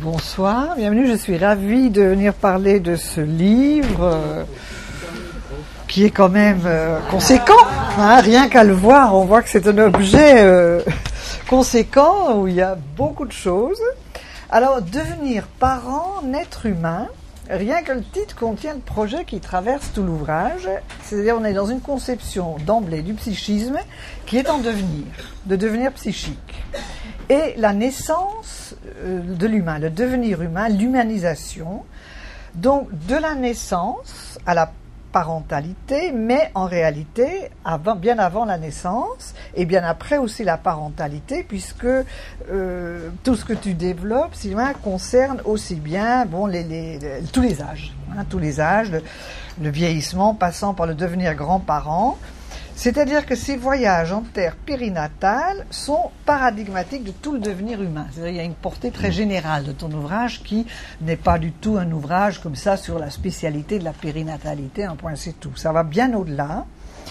Bonsoir, bienvenue, je suis ravie de venir parler de ce livre qui est quand même conséquent, hein, rien qu'à le voir, on voit que c'est un objet conséquent où il y a beaucoup de choses. Alors, devenir parent, naître humain, rien que le titre contient le projet qui traverse tout l'ouvrage, c'est-à-dire on est dans une conception d'emblée du psychisme qui est en devenir, de devenir psychique. Et la naissance de l'humain, le devenir humain, l'humanisation, donc de la naissance à la parentalité, mais en réalité, bien avant la naissance, et bien après aussi la parentalité, puisque tout ce que tu développes, Sylvain, concerne aussi bien tous les âges, hein, tous les âges, le vieillissement passant par le devenir grand-parent. C'est-à-dire que ces voyages en terre périnatale sont paradigmatiques de tout le devenir humain. C'est-à-dire qu'il y a une portée très générale de ton ouvrage qui n'est pas du tout un ouvrage comme ça sur la spécialité de la périnatalité, un point c'est tout. Ça va bien au-delà.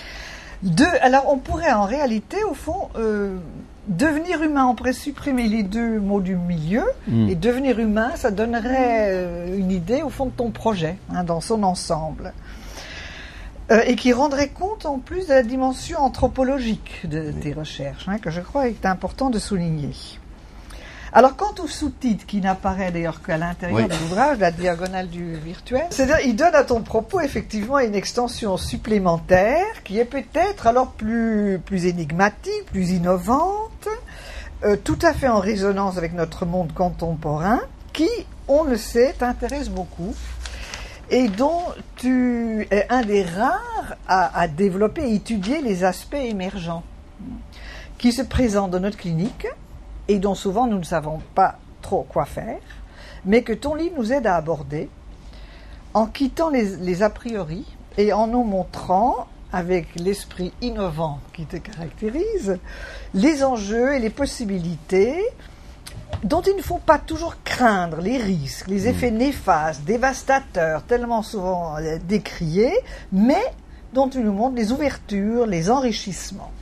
Alors on pourrait en réalité, au fond, devenir humain, on pourrait supprimer les deux mots du milieu, et devenir humain, ça donnerait une idée au fond de ton projet, hein, dans son ensemble. Et qui rendrait compte en plus de la dimension anthropologique de tes recherches, hein, que je crois est important de souligner. Alors, quant au sous-titre, qui n'apparaît d'ailleurs qu'à l'intérieur de l'ouvrage, la diagonale du virtuel, c'est-à-dire il donne à ton propos effectivement une extension supplémentaire qui est peut-être alors plus énigmatique, plus innovante, tout à fait en résonance avec notre monde contemporain, qui, on le sait, t'intéresse beaucoup, et dont tu es un des rares à développer et étudier les aspects émergents qui se présentent dans notre clinique et dont souvent nous ne savons pas trop quoi faire, mais que ton livre nous aide à aborder en quittant les a priori et en nous montrant, avec l'esprit innovant qui te caractérise, les enjeux et les possibilités dont il ne faut pas toujours craindre les risques, les effets néfastes, dévastateurs, tellement souvent décriés, mais dont tu nous montres les ouvertures, les enrichissements.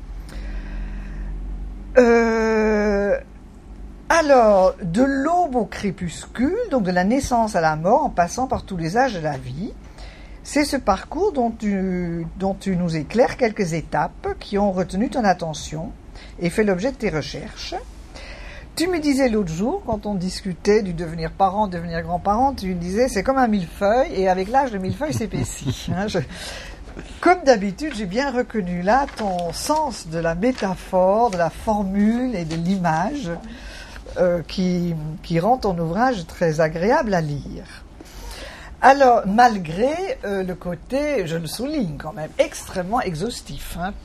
Alors, de l'aube au crépuscule, donc de la naissance à la mort, en passant par tous les âges de la vie, c'est ce parcours dont tu nous éclaires quelques étapes qui ont retenu ton attention et fait l'objet de tes recherches. Tu me disais l'autre jour, quand on discutait du devenir parent, devenir grand-parent, tu me disais c'est comme un millefeuille, et avec l'âge le millefeuille s'épaissit. Hein, comme d'habitude, j'ai bien reconnu là ton sens de la métaphore, de la formule et de l'image qui rend ton ouvrage très agréable à lire. Alors, malgré le côté, je le souligne quand même, extrêmement exhaustif, hein,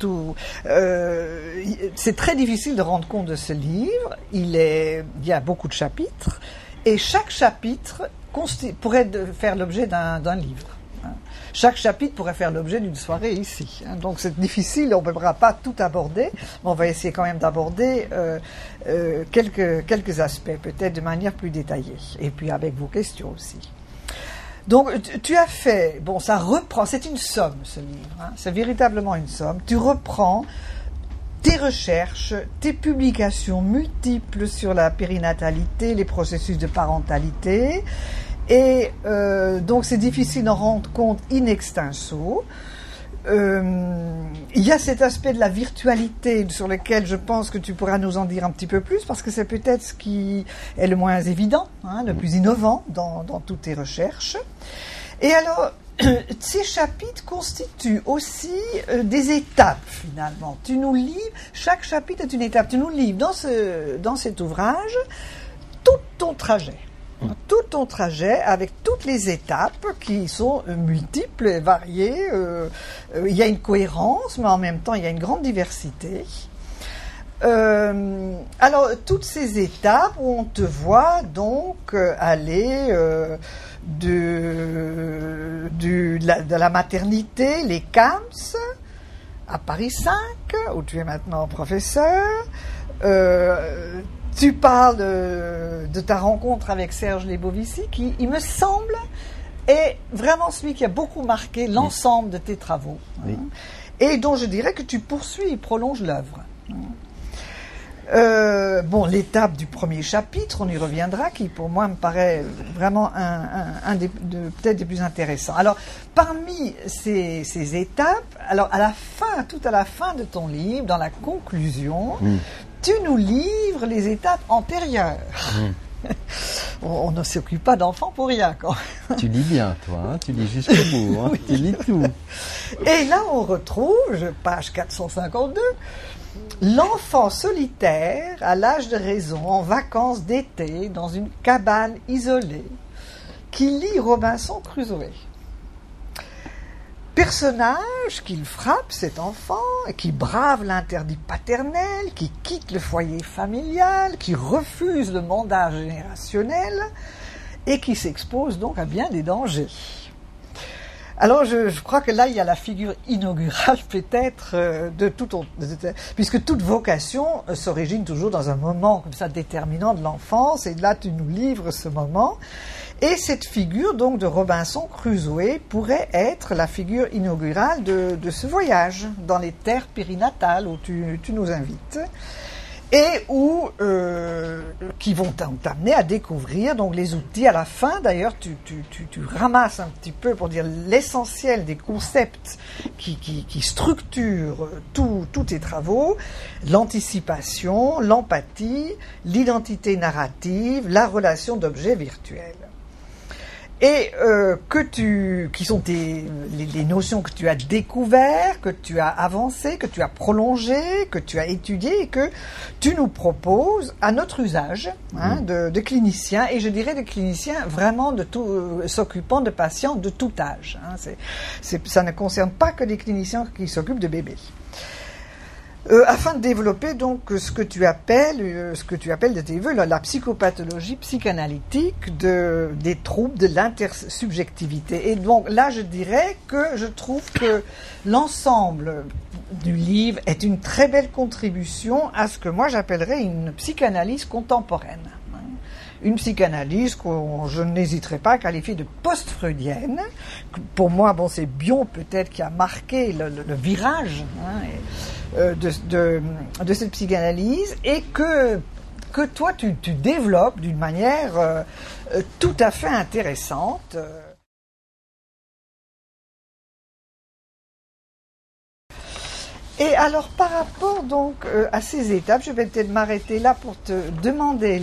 c'est très difficile de rendre compte de ce livre. Il y a beaucoup de chapitres, et chaque chapitre pourrait faire l'objet d'un livre. Hein. Chaque chapitre pourrait faire l'objet d'une soirée ici. Hein. Donc c'est difficile, on ne pourra pas tout aborder, mais on va essayer quand même d'aborder quelques aspects, peut-être de manière plus détaillée, et puis avec vos questions aussi. Donc, tu as fait, ça reprend, c'est une somme ce livre, hein, c'est véritablement une somme. Tu reprends tes recherches, tes publications multiples sur la périnatalité, les processus de parentalité, et donc c'est difficile d'en rendre compte in extenso. Il y a cet aspect de la virtualité sur lequel je pense que tu pourras nous en dire un petit peu plus, parce que c'est peut-être ce qui est le moins évident, hein, le plus innovant dans toutes tes recherches. Et alors, ces chapitres constituent aussi des étapes finalement. Tu nous livres, chaque chapitre est une étape. Tu nous livres dans cet ouvrage tout ton trajet. Tout ton trajet avec toutes les étapes qui sont multiples et variées. Il y a une cohérence, mais en même temps, il y a une grande diversité. Alors, toutes ces étapes où on te voit donc aller de la maternité, les CAMS, à Paris 5, où tu es maintenant professeur. Tu parles de ta rencontre avec Serge Lebovici, qui, il me semble, est vraiment celui qui a beaucoup marqué l'ensemble de tes travaux. Oui. Hein, et dont je dirais que tu poursuis et prolonges l'œuvre. Bon, l'étape du premier chapitre, on y reviendra, qui pour moi me paraît vraiment un peut-être des plus intéressants. Alors, parmi ces étapes, alors tout à la fin de ton livre, dans la conclusion, tu nous livres les étapes antérieures. On ne s'occupe pas d'enfants pour rien, quand même. Tu lis bien, toi, hein, tu lis jusqu'au bout, hein, oui. Tu lis tout. Et là, on retrouve, page 452, l'enfant solitaire à l'âge de raison, en vacances d'été, dans une cabane isolée, qui lit Robinson Crusoe. Personnage qu'il frappe, cet enfant, et qui brave l'interdit paternel, qui quitte le foyer familial, qui refuse le mandat générationnel, et qui s'expose donc à bien des dangers. Alors, je crois que là, il y a la figure inaugurale, peut-être, puisque toute vocation s'origine toujours dans un moment comme ça déterminant de l'enfance, et là, tu nous livres ce moment. Et cette figure, donc, de Robinson Crusoe pourrait être la figure inaugurale de ce voyage dans les terres périnatales où tu nous invites. Et qui vont t'amener à découvrir donc les outils. À la fin, d'ailleurs, tu ramasses un petit peu pour dire l'essentiel des concepts qui structurent tous tes travaux: l'anticipation, l'empathie, l'identité narrative, la relation d'objets virtuels. Et qui sont les notions que tu as découvertes, que tu as avancées, que tu as prolongées, que tu as étudiées et que tu nous proposes à notre usage de cliniciens, et je dirais de cliniciens vraiment s'occupant de patients de tout âge. Ça ne concerne pas que les cliniciens qui s'occupent de bébés. Afin de développer donc ce que tu appelles de tes voeux la psychopathologie psychanalytique des troubles de l'intersubjectivité. Et donc là, je dirais que je trouve que l'ensemble du livre est une très belle contribution à ce que moi j'appellerais une psychanalyse contemporaine. Une psychanalyse que je n'hésiterai pas à qualifier de post-freudienne. Pour moi, c'est Bion peut-être qui a marqué le virage de cette psychanalyse, et que toi tu développes d'une manière tout à fait intéressante. Et alors, par rapport donc à ces étapes, je vais peut-être m'arrêter là pour te demander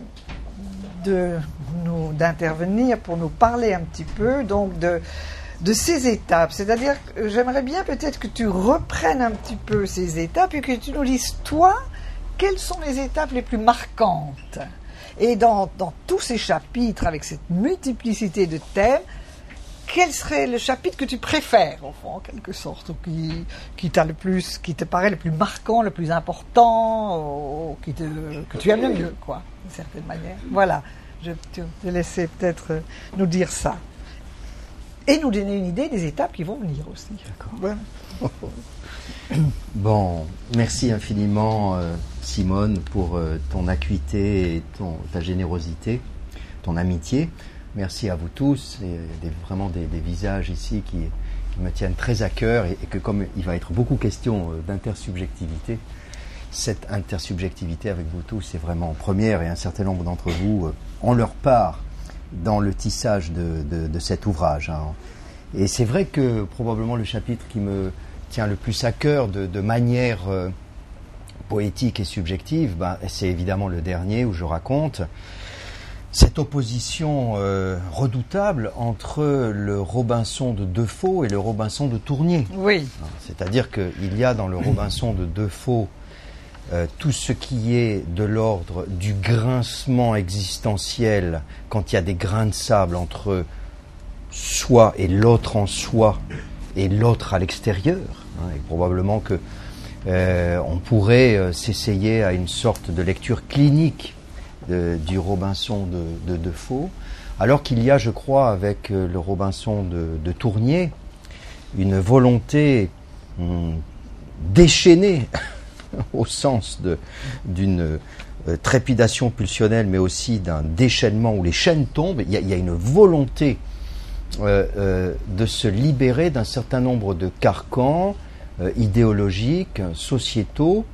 d'intervenir pour nous parler un petit peu donc de ces étapes. C'est-à-dire que j'aimerais bien peut-être que tu reprennes un petit peu ces étapes et que tu nous dises, toi, quelles sont les étapes les plus marquantes. Et dans tous ces chapitres, avec cette multiplicité de thèmes, quel serait le chapitre que tu préfères, au fond, en quelque sorte, ou qui te paraît le plus marquant, le plus important, ou que tu aimes le mieux, quoi, d'une certaine manière. Voilà, je te laisser peut-être nous dire ça. Et nous donner une idée des étapes qui vont venir aussi. D'accord. Voilà. Bon, merci infiniment, Simone, pour ton acuité et ta générosité, ton amitié. Merci à vous tous, et vraiment des visages ici qui me tiennent très à cœur, et que comme il va être beaucoup question d'intersubjectivité, cette intersubjectivité avec vous tous est vraiment en première, et un certain nombre d'entre vous ont leur part dans le tissage de cet ouvrage. Et c'est vrai que probablement le chapitre qui me tient le plus à cœur de manière poétique et subjective, c'est évidemment le dernier, où je raconte cette opposition redoutable entre le Robinson de Defoe et le Robinson de Tournier. Oui. C'est-à-dire qu'il y a dans le Robinson de Defoe tout ce qui est de l'ordre du grincement existentiel, quand il y a des grains de sable entre soi et l'autre en soi et l'autre à l'extérieur. Et probablement que on pourrait s'essayer à une sorte de lecture clinique du Robinson de Defoe, alors qu'il y a, je crois, avec le Robinson de Tournier, une volonté déchaînée au sens d'une trépidation pulsionnelle, mais aussi d'un déchaînement où les chaînes tombent. Il y a une volonté de se libérer d'un certain nombre de carcans idéologiques, sociétaux,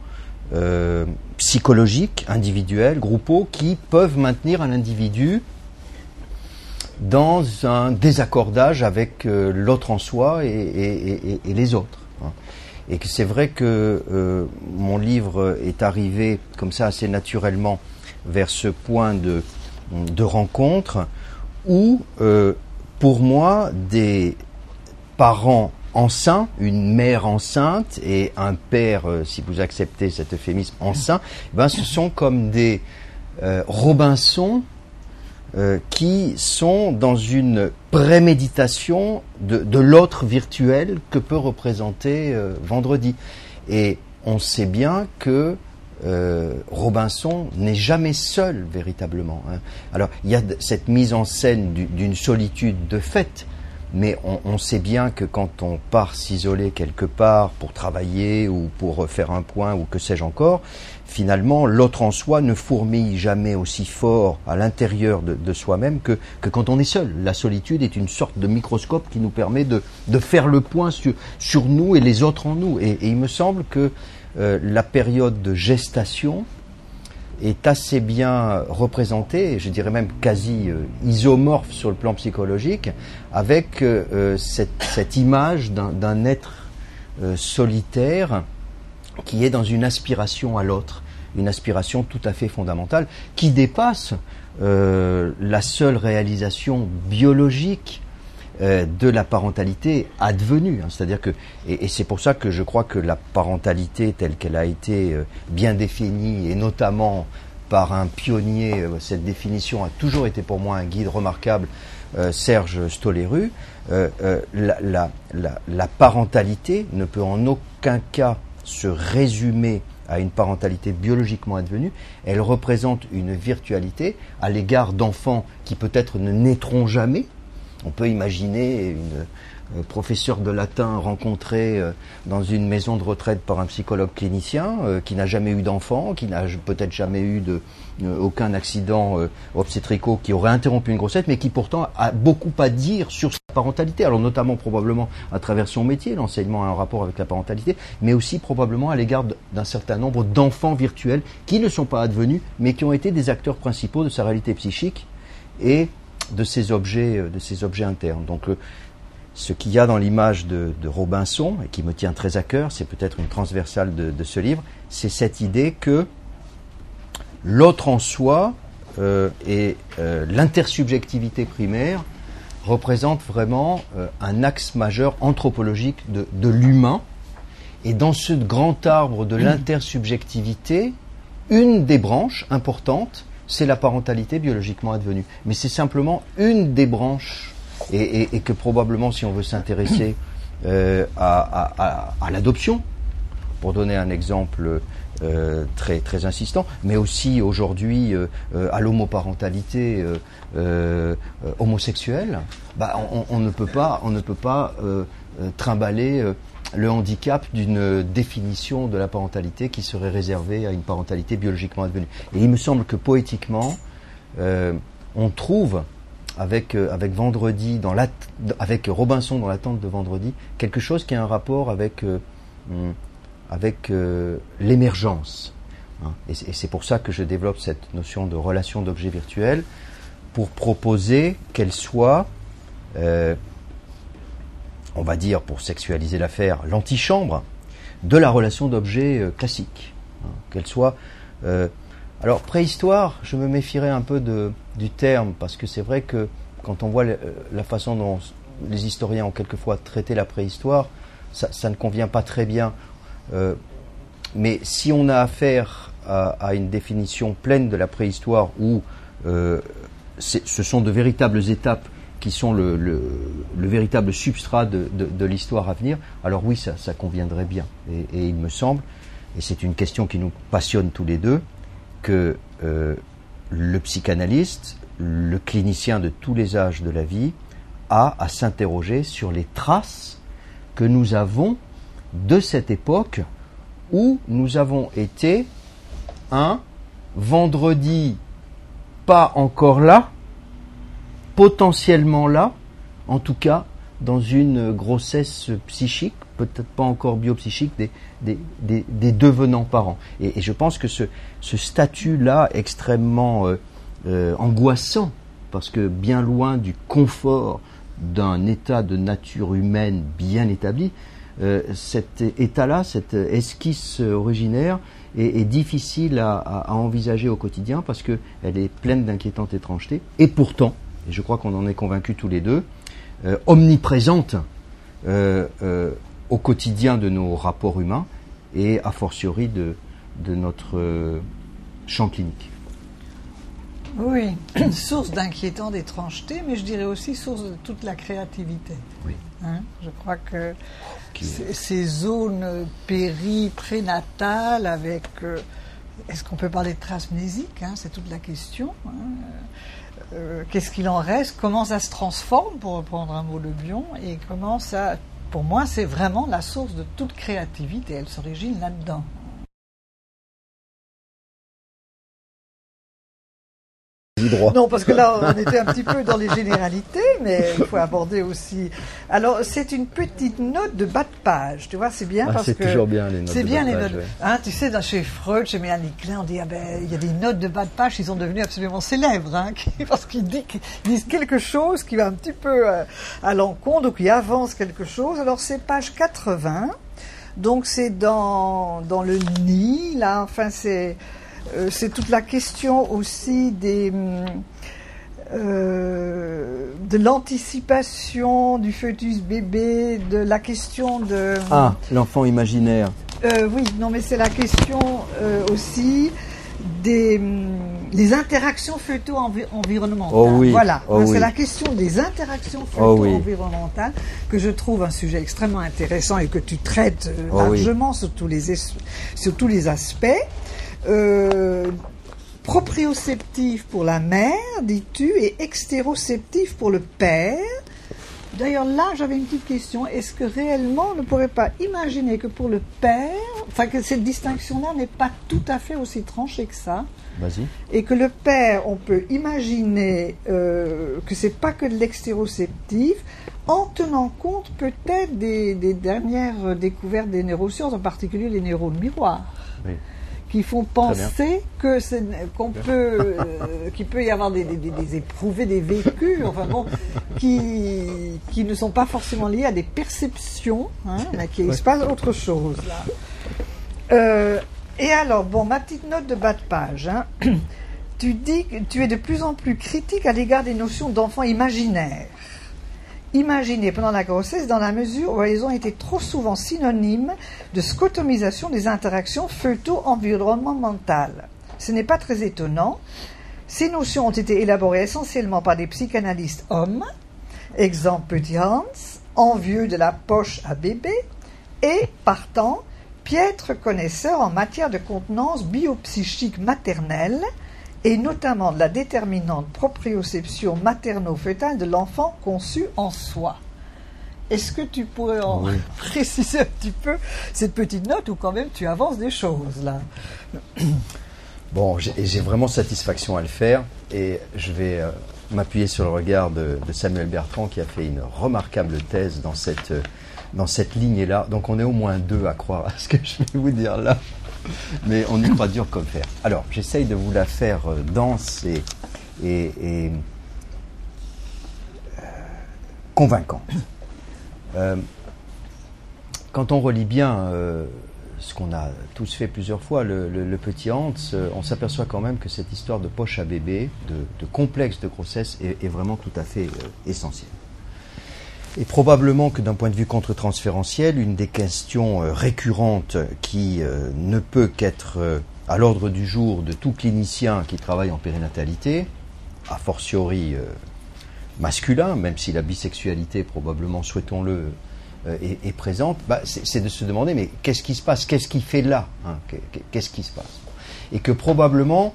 psychologiques, individuels, groupaux, qui peuvent maintenir un individu dans un désaccordage avec l'autre en soi et les autres. Et que c'est vrai que mon livre est arrivé comme ça assez naturellement vers ce point de rencontre où, pour moi, des parents enceint, une mère enceinte et un père, si vous acceptez cet euphémisme, enceint, ce sont comme des Robinson qui sont dans une préméditation de l'autre virtuel que peut représenter Vendredi. Et on sait bien que Robinson n'est jamais seul véritablement. Alors il y a cette mise en scène d'une solitude de fait, mais on sait bien que quand on part s'isoler quelque part pour travailler ou pour faire un point ou que sais-je encore, finalement l'autre en soi ne fourmille jamais aussi fort à l'intérieur de soi-même que quand on est seul. La solitude est une sorte de microscope qui nous permet de faire le point sur nous et les autres en nous. Et il me semble que la période de gestation est assez bien représentée, je dirais même quasi isomorphe sur le plan psychologique, avec cette image d'un être solitaire qui est dans une aspiration à l'autre, une aspiration tout à fait fondamentale, qui dépasse la seule réalisation biologique de la parentalité advenue. C'est-à-dire que, et c'est pour ça que je crois que la parentalité telle qu'elle a été bien définie, et notamment par un pionnier, cette définition a toujours été pour moi un guide remarquable, Serge Stoléru, la parentalité ne peut en aucun cas se résumer à une parentalité biologiquement advenue. Elle représente une virtualité à l'égard d'enfants qui peut-être ne naîtront jamais. On peut imaginer une professeure de latin rencontrée dans une maison de retraite par un psychologue clinicien qui n'a jamais eu d'enfant, qui n'a peut-être jamais eu aucun accident obstétricaux qui aurait interrompu une grossesse, mais qui pourtant a beaucoup à dire sur sa parentalité. Alors notamment probablement à travers son métier, l'enseignement a un rapport avec la parentalité, mais aussi probablement à l'égard d'un certain nombre d'enfants virtuels qui ne sont pas advenus, mais qui ont été des acteurs principaux de sa réalité psychique et de ces objets internes. Donc ce qu'il y a dans l'image de Robinson, et qui me tient très à cœur, c'est peut-être une transversale de ce livre, c'est cette idée que l'autre en soi et l'intersubjectivité primaire représentent vraiment un axe majeur anthropologique de l'humain. Et dans ce grand arbre de l'intersubjectivité, une des branches importantes, c'est la parentalité biologiquement advenue. Mais c'est simplement une des branches, et que probablement, si on veut s'intéresser à l'adoption, pour donner un exemple très, très insistant, mais aussi aujourd'hui à l'homoparentalité homosexuelle, on ne peut pas trimballer le handicap d'une définition de la parentalité qui serait réservée à une parentalité biologiquement advenue. Et il me semble que poétiquement, on trouve avec Vendredi, avec Robinson dans l'attente de Vendredi, quelque chose qui a un rapport avec l'émergence. Et c'est pour ça que je développe cette notion de relation d'objet virtuel, pour proposer qu'elle soit, on va dire, pour sexualiser l'affaire, l'antichambre de la relation d'objet classique. Qu'elle soit... alors, préhistoire, je me méfierais un peu du terme, parce que c'est vrai que quand on voit la façon dont les historiens ont quelquefois traité la préhistoire, ça ne convient pas très bien. Mais si on a affaire à une définition pleine de la préhistoire où ce sont de véritables étapes qui sont le véritable substrat de l'histoire à venir, alors oui, ça conviendrait bien. Et il me semble, et c'est une question qui nous passionne tous les deux, que le psychanalyste, le clinicien de tous les âges de la vie, a à s'interroger sur les traces que nous avons de cette époque où nous avons été un Vendredi pas encore là, potentiellement là, en tout cas dans une grossesse psychique, peut-être pas encore biopsychique, des devenants parents. Et je pense que ce statut-là, extrêmement angoissant, parce que bien loin du confort d'un état de nature humaine bien établi, cet état-là, cette esquisse originaire est difficile à envisager au quotidien parce qu'elle est pleine d'inquiétantes étrangetés. Et pourtant, et je crois qu'on en est convaincus tous les deux, omniprésente au quotidien de nos rapports humains et a fortiori de notre champ clinique. Oui, source d'inquiétante étrangeté, mais je dirais aussi source de toute la créativité. Oui. Hein, je crois que ces zones prénatales avec... est-ce qu'on peut parler de traces mnésiques, hein, c'est toute la question. Hein. Qu'est-ce qu'il en reste? Comment ça se transforme, pour reprendre un mot de Bion? Et comment ça... Pour moi, c'est vraiment la source de toute créativité. Elle s'origine là-dedans. Non, parce que là, on était un petit peu dans les généralités, mais il faut aborder aussi. Alors, c'est une petite note de bas de page, tu vois, c'est bien parce que... C'est toujours bien les notes c'est de bien bas de les page, notes. ouais. Hein, tu sais, chez Freud, chez Mélanie Klein, on dit, ah ben, il y a des notes de bas de page qui sont devenues absolument célèbres, hein, parce qu'ils disent quelque chose qui va un petit peu à l'encontre, ou qui avance quelque chose. Alors, c'est page 80, donc c'est dans le nid, là, enfin, c'est toute la question aussi de l'anticipation du fœtus bébé, de la question de... Ah, l'enfant imaginaire. Oui, non, mais c'est la question aussi les interactions fœto-environnementales. Oh oui, voilà, oh oui. C'est la question des interactions fœto-environnementales que je trouve un sujet extrêmement intéressant et que tu traites largement sur tous les aspects. Proprioceptif pour la mère, dis-tu, et extéroceptif pour le père. D'ailleurs, là, j'avais une petite question. Est-ce que réellement, on ne pourrait pas imaginer que pour le père, enfin que cette distinction-là n'est pas tout à fait aussi tranchée que ça? Vas-y. Et que le père, on peut imaginer que c'est pas que de l'extéroceptif, en tenant compte peut-être des dernières découvertes des neurosciences, en particulier les neurones miroirs. Oui. Qui font penser qu'il peut y avoir des éprouvés, des vécus, enfin bon, qui ne sont pas forcément liés à des perceptions, hein, mais qu'il se passe autre chose là. Et alors, bon, ma petite note de bas de page, hein, tu dis que tu es de plus en plus critique à l'égard des notions d'enfants imaginaires. Imaginés pendant la grossesse dans la mesure où elles ont été trop souvent synonymes de scotomisation des interactions fœto-environnementales. Ce n'est pas très étonnant. Ces notions ont été élaborées essentiellement par des psychanalystes hommes, exemple Petit Hans, envieux de la poche à bébé, et, partant, piètres connaisseurs en matière de contenance biopsychique maternelle, et notamment de la déterminante proprioception materno-fœtale de l'enfant conçu en soi. Est-ce que tu pourrais préciser un petit peu cette petite note ou quand même tu avances des choses là? Bon, j'ai vraiment satisfaction à le faire et je vais m'appuyer sur le regard de Samuel Bertrand qui a fait une remarquable thèse dans cette lignée-là. Donc on est au moins deux à croire à ce que je vais vous dire là. Mais on n'est pas dur comme fer. Alors, j'essaye de vous la faire dense et convaincante. Quand on relit bien ce qu'on a tous fait plusieurs fois, le Petit Hans, on s'aperçoit quand même que cette histoire de poche à bébé, de complexe de grossesse, est vraiment tout à fait essentielle. Et probablement que d'un point de vue contre-transférentiel, une des questions récurrentes qui ne peut qu'être à l'ordre du jour de tout clinicien qui travaille en périnatalité, a fortiori masculin, même si la bisexualité probablement, souhaitons-le, est présente, c'est de se demander mais qu'est-ce qui se passe, qu'est-ce qui fait là, hein, qu'est-ce qui se passe? Et que probablement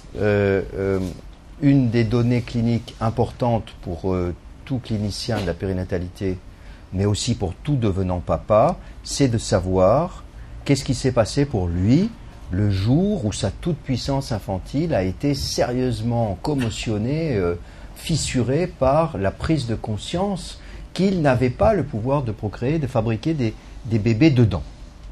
une des données cliniques importantes pour tout clinicien de la périnatalité, mais aussi pour tout devenant papa, c'est de savoir qu'est-ce qui s'est passé pour lui le jour où sa toute-puissance infantile a été sérieusement commotionnée, fissurée par la prise de conscience qu'ils n'avaient pas le pouvoir de procréer, de fabriquer des bébés dedans.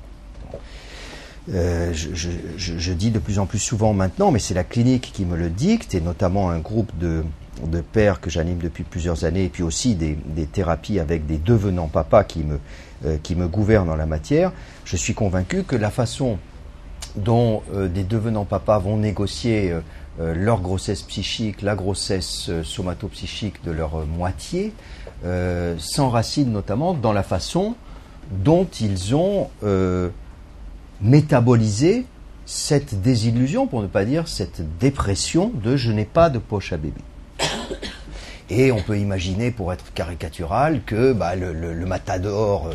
Je dis de plus en plus souvent maintenant, mais c'est la clinique qui me le dicte, et notamment un groupe de pères que j'anime depuis plusieurs années, et puis aussi des thérapies avec des devenants papas qui me gouvernent en la matière. Je suis convaincu que la façon dont des devenants papas vont négocier leur grossesse psychique, la grossesse somatopsychique de leur moitié, s'enracine notamment dans la façon dont ils ont métabolisé cette désillusion, pour ne pas dire cette dépression de « je n'ai pas de poche à bébé ». Et on peut imaginer, pour être caricatural, que le matador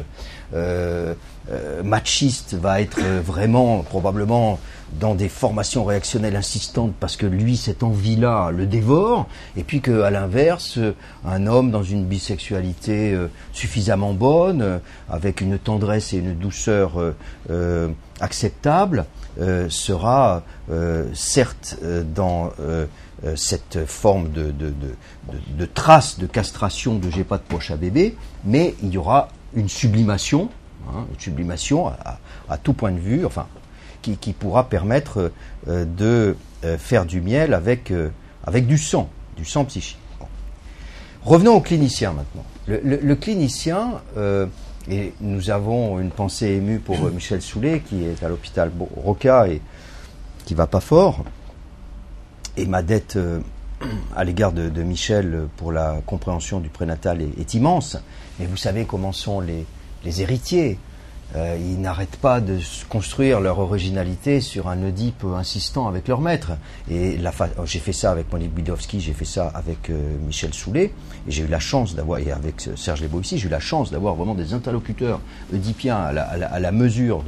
machiste va être vraiment, probablement, dans des formations réactionnelles insistantes parce que lui, cette envie-là, le dévore, et puis qu'à l'inverse, un homme dans une bisexualité suffisamment bonne, avec une tendresse et une douceur acceptable, sera certes dans cette forme de trace de castration de j'ai pas de poche à bébé, mais il y aura une sublimation, à tout point de vue, enfin, qui pourra permettre de faire du miel avec du sang psychique. Bon. Revenons au clinicien maintenant. Le clinicien, et nous avons une pensée émue pour Michel Soulet, qui est à l'hôpital Roca et qui va pas fort, et ma dette à l'égard de Michel pour la compréhension du prénatal est immense. Mais vous savez comment sont les héritiers. Ils n'arrêtent pas de construire leur originalité sur un Oedipe insistant avec leur maître. Et j'ai fait ça avec Monique Bidowski, j'ai fait ça avec Michel Soulet, et j'ai eu la chance d'avoir, et avec Serge Lebeau ici, j'ai eu la chance d'avoir vraiment des interlocuteurs oedipiens à la mesure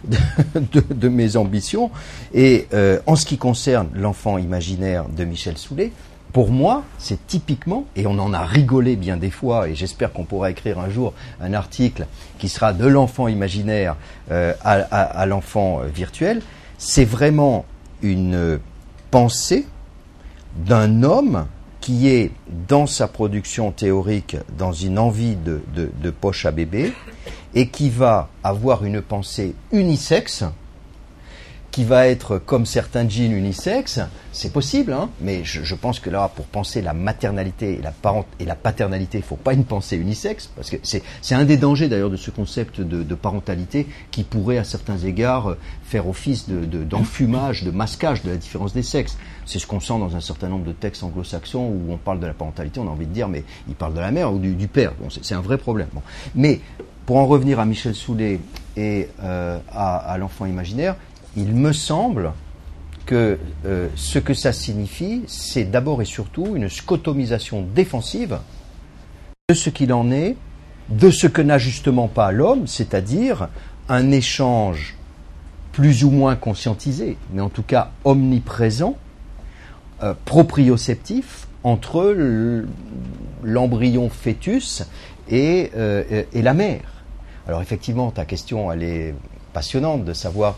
de mes ambitions. Et en ce qui concerne l'enfant imaginaire de Michel Soulet, pour moi, c'est typiquement, et on en a rigolé bien des fois, et j'espère qu'on pourra écrire un jour un article qui sera de l'enfant imaginaire à l'enfant virtuel, c'est vraiment une pensée d'un homme qui est dans sa production théorique, dans une envie de poche à bébé, et qui va avoir une pensée unisexe, qui va être comme certains jeans unisexes, c'est possible, hein, mais je pense que là, pour penser la maternalité et la paternalité, il ne faut pas une pensée unisexe, parce que c'est un des dangers d'ailleurs de ce concept de parentalité qui pourrait à certains égards faire office d'enfumage, de masquage de la différence des sexes. C'est ce qu'on sent dans un certain nombre de textes anglo-saxons où on parle de la parentalité, on a envie de dire, mais il parle de la mère ou du père. Bon, c'est un vrai problème. Bon. Mais pour en revenir à Michel Soulet et à l'enfant imaginaire, il me semble que ce que ça signifie, c'est d'abord et surtout une scotomisation défensive de ce qu'il en est, de ce que n'a justement pas l'homme, c'est-à-dire un échange plus ou moins conscientisé, mais en tout cas omniprésent, proprioceptif, entre l'embryon fœtus et la mère. Alors effectivement, ta question, elle est passionnante de savoir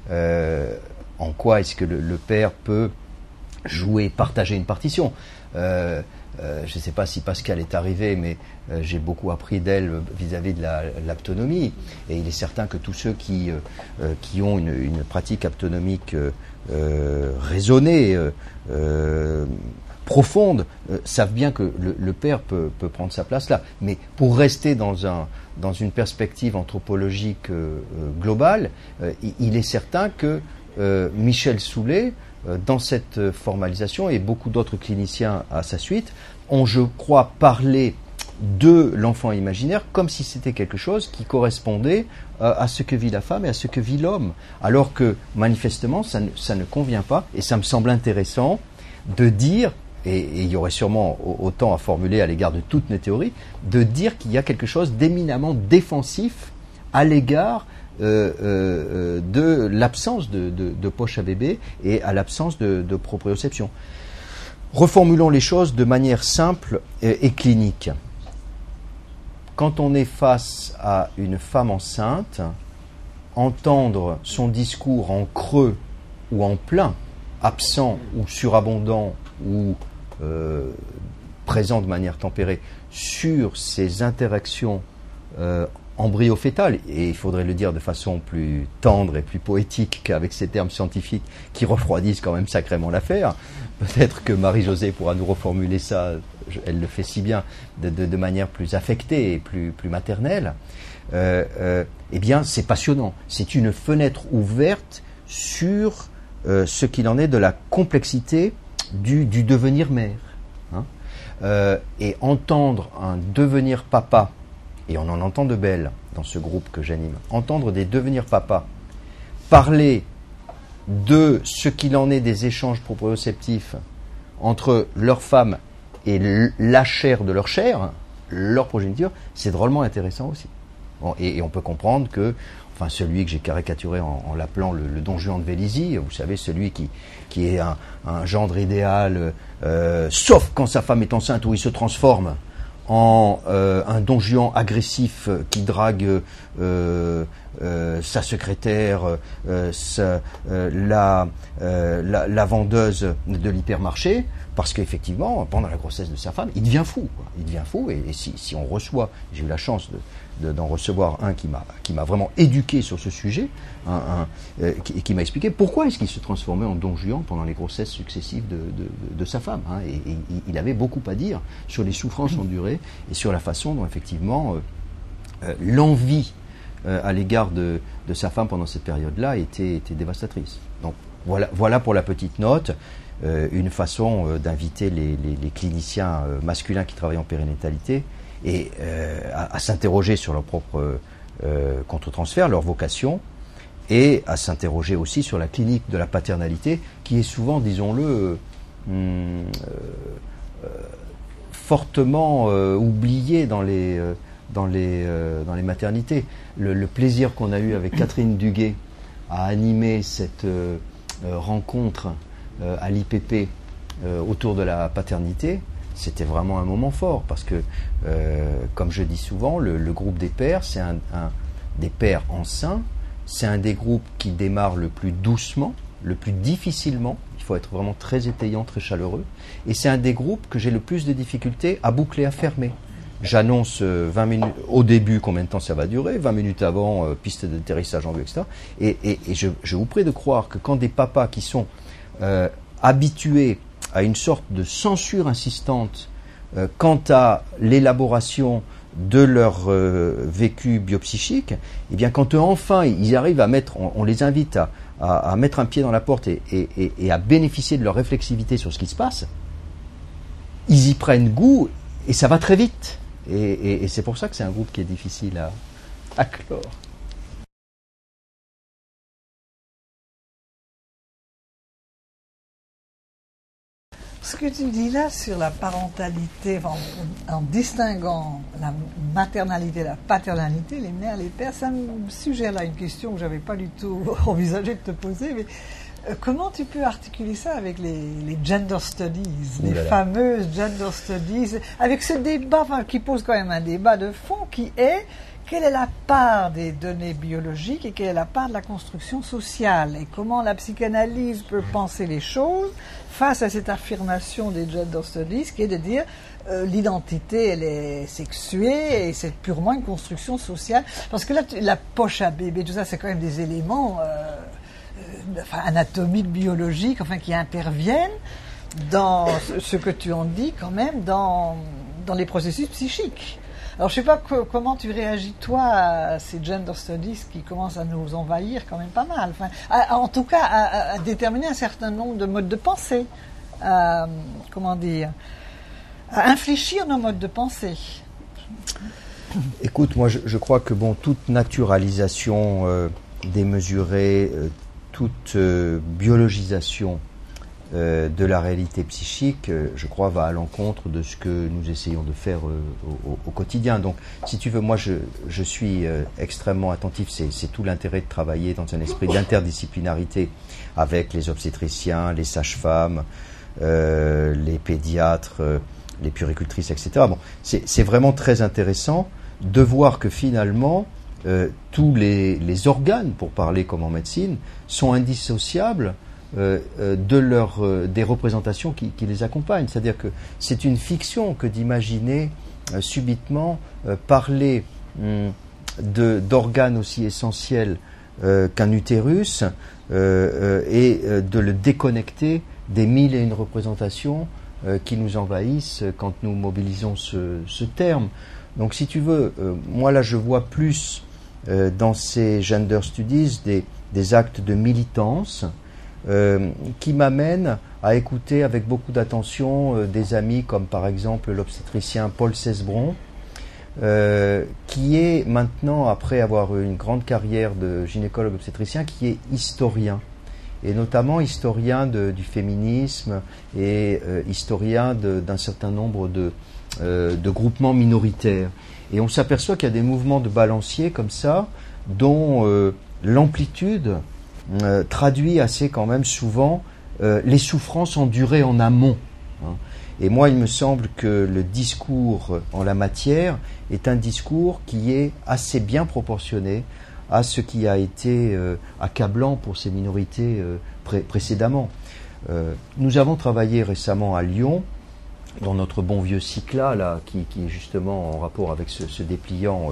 en quoi est-ce que le père peut jouer, partager une partition. Je ne sais pas si Pascal est arrivé, mais j'ai beaucoup appris d'elle vis-à-vis de l'aptonomie. Et il est certain que tous ceux qui ont une pratique aptonomique raisonnée, profonde, savent bien que le père peut prendre sa place là. Mais pour rester dans une perspective anthropologique globale, il est certain que Michel Soulet, dans cette formalisation, et beaucoup d'autres cliniciens à sa suite, ont, je crois, parlé de l'enfant imaginaire comme si c'était quelque chose qui correspondait à ce que vit la femme et à ce que vit l'homme. Alors que, manifestement, ça ne convient pas, et ça me semble intéressant de dire, et il y aurait sûrement autant à formuler à l'égard de toutes mes théories, de dire qu'il y a quelque chose d'éminemment défensif à l'égard de l'absence de poche à bébé et à l'absence de proprioception. Reformulons les choses de manière simple et clinique. Quand on est face à une femme enceinte, entendre son discours en creux ou en plein, absent ou surabondant ou présent de manière tempérée sur ces interactions embryo-fétales, et il faudrait le dire de façon plus tendre et plus poétique qu'avec ces termes scientifiques qui refroidissent quand même sacrément l'affaire. Peut-être que Marie-Josée pourra nous reformuler ça, elle le fait si bien, de manière plus affectée et plus maternelle. Eh bien, c'est passionnant. C'est une fenêtre ouverte sur ce qu'il en est de la complexité du devenir mère. Et entendre un devenir papa, et on en entend de belles dans ce groupe que j'anime, entendre des devenir papas parler de ce qu'il en est des échanges proprioceptifs entre leur femme et la chair de leur chair, leur progéniture, c'est drôlement intéressant aussi. Bon, et on peut comprendre que, enfin, celui que j'ai caricaturé en l'appelant le Don Juan de Vélizy, vous savez, celui qui est un gendre idéal, sauf quand sa femme est enceinte, où il se transforme en un Don Juan agressif qui drague sa secrétaire, la vendeuse de l'hypermarché, parce qu'effectivement, pendant la grossesse de sa femme, il devient fou. Il devient fou, et si on reçoit, j'ai eu la chance d'en recevoir un qui m'a vraiment éduqué sur ce sujet, qui m'a expliqué pourquoi est-ce qu'il se transformait en Don Juan pendant les grossesses successives de sa femme. Et il avait beaucoup à dire sur les souffrances endurées et sur la façon dont effectivement l'envie à l'égard de sa femme pendant cette période-là était dévastatrice. Donc voilà pour la petite note. Une façon d'inviter les cliniciens masculins qui travaillent en périnatalité et à s'interroger sur leur propre contre-transfert, leur vocation, et à s'interroger aussi sur la clinique de la paternalité, qui est souvent, disons-le, fortement oubliée dans les maternités. Le plaisir qu'on a eu avec Catherine Duguay à animer cette rencontre à l'IPP autour de la paternité, c'était vraiment un moment fort, parce que, comme je dis souvent, le groupe des pères, c'est des pères enceints, c'est un des groupes qui démarre le plus doucement, le plus difficilement, il faut être vraiment très étayant, très chaleureux, et c'est un des groupes que j'ai le plus de difficultés à boucler, à fermer. J'annonce 20 minutes au début combien de temps ça va durer, 20 minutes avant, piste d'atterrissage en vue, etc. Et je vous prie de croire que quand des papas qui sont habitués à une sorte de censure insistante quant à l'élaboration de leur vécu biopsychique, eh bien quand enfin ils arrivent à mettre, on les invite à mettre un pied dans la porte et à bénéficier de leur réflexivité sur ce qui se passe, ils y prennent goût et ça va très vite. Et c'est pour ça que c'est un groupe qui est difficile à clore. Ce que tu dis là sur la parentalité, en distinguant la maternalité et la paternalité, les mères, les pères, ça me suggère là une question que je n'avais pas du tout envisagé de te poser, mais comment tu peux articuler ça avec les gender studies, les fameuses gender studies, avec ce débat qui pose quand même un débat de fond qui est quelle est la part des données biologiques et quelle est la part de la construction sociale, et comment la psychanalyse peut penser les choses face à cette affirmation des gender studies qui est de dire l'identité elle est sexuée et c'est purement une construction sociale, parce que là la poche à bébé, tout ça c'est quand même des éléments anatomiques, biologiques, qui interviennent dans ce que tu en dis quand même dans les processus psychiques. Alors je ne sais pas comment tu réagis toi à ces gender studies qui commencent à nous envahir quand même pas mal. En tout cas à déterminer un certain nombre de modes de pensée, à infléchir nos modes de pensée. Écoute, moi je crois que toute naturalisation démesurée, toute biologisation de la réalité psychique, je crois, va à l'encontre de ce que nous essayons de faire au quotidien. Donc, si tu veux, moi, je suis extrêmement attentif. C'est tout l'intérêt de travailler dans un esprit d'interdisciplinarité avec les obstétriciens, les sages-femmes, les pédiatres, les puéricultrices, etc. C'est vraiment très intéressant de voir que finalement, tous les organes, pour parler comme en médecine, sont indissociables des représentations qui les accompagnent. C'est-à-dire que c'est une fiction que d'imaginer subitement parler d'organes aussi essentiels qu'un utérus et de le déconnecter des 1001 représentations qui nous envahissent quand nous mobilisons ce terme. Donc si tu veux, moi là je vois plus dans ces gender studies des actes de militance qui m'amènent à écouter avec beaucoup d'attention des amis comme par exemple l'obstétricien Paul Cesbron, qui est maintenant, après avoir eu une grande carrière de gynécologue obstétricien, qui est historien, et notamment historien du féminisme et historien d'un certain nombre de groupements minoritaires. Et on s'aperçoit qu'il y a des mouvements de balancier comme ça, dont l'amplitude traduit assez quand même souvent les souffrances endurées en amont. Hein. Et moi, il me semble que le discours en la matière est un discours qui est assez bien proportionné à ce qui a été accablant pour ces minorités précédemment. Nous avons travaillé récemment à Lyon, dans notre bon vieux Cycla, là, qui est justement en rapport avec ce dépliant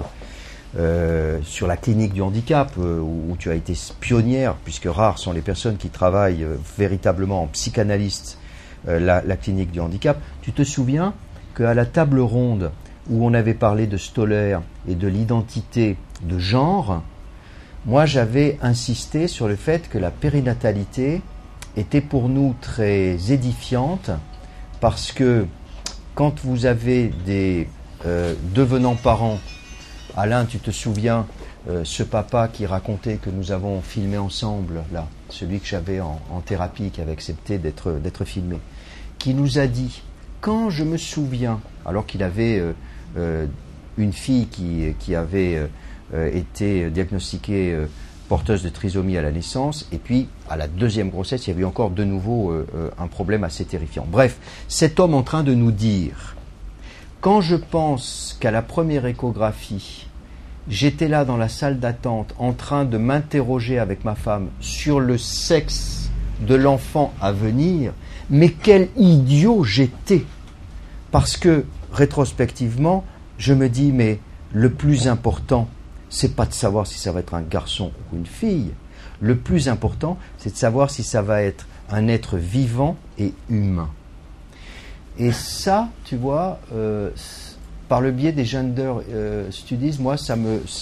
sur la clinique du handicap, où tu as été pionnière, puisque rares sont les personnes qui travaillent véritablement en psychanalyste la clinique du handicap. Tu te souviens qu'à la table ronde où on avait parlé de Stoller et de l'identité de genre, moi j'avais insisté sur le fait que la périnatalité était pour nous très édifiante, parce que quand vous avez des devenants parents, Alain, tu te souviens, ce papa qui racontait que nous avons filmé ensemble, là, celui que j'avais en thérapie, qui avait accepté d'être filmé, qui nous a dit, quand je me souviens, alors qu'il avait une fille qui avait été diagnostiquée porteuse de trisomie à la naissance, et puis à la deuxième grossesse, il y avait encore de nouveau un problème assez terrifiant. Bref, cet homme en train de nous dire, quand je pense qu'à la première échographie, j'étais là dans la salle d'attente en train de m'interroger avec ma femme sur le sexe de l'enfant à venir, mais quel idiot j'étais! Parce que, rétrospectivement, je me dis, mais le plus important, c'est pas de savoir si ça va être un garçon ou une fille. Le plus important, c'est de savoir si ça va être un être vivant et humain. Et ça, tu vois, par le biais des gender studies, moi, ça